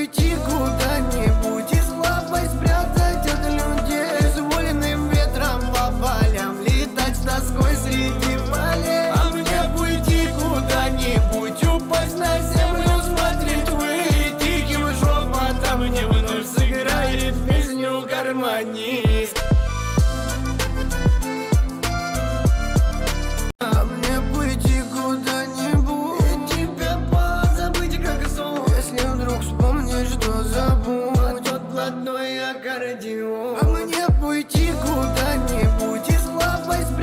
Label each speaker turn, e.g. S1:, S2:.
S1: уйти куда-нибудь и слабость спрятать от людей, изволенным ветром по полям летать с тоской среди полей. А мне уйти куда-нибудь, упасть на землю, смотреть ввысь, тихим шепотом мне вновь сыграет песню гармонист. А мне уйти куда-нибудь и тебя позабыть как сон, если вдруг вспомнишь, что забудь тот блатной аккордеон. А мне уйти куда-нибудь и слабость